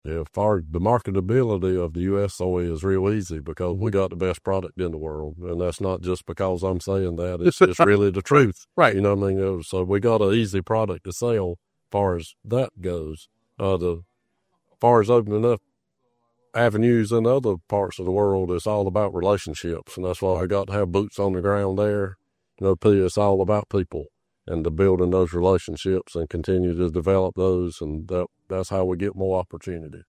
Yeah, far the marketability of the U.S. soy is real easy because we got the best product in the world, and that's not just because I'm saying that. It's really the truth, Right. You know what I mean? So we got an easy product to sell, far as that goes. Far as opening up avenues in other parts of the world, it's all about relationships, and that's why I got to have boots on the ground there. It's all about people and to building those relationships and continue to develop those, and that's how we get more opportunity.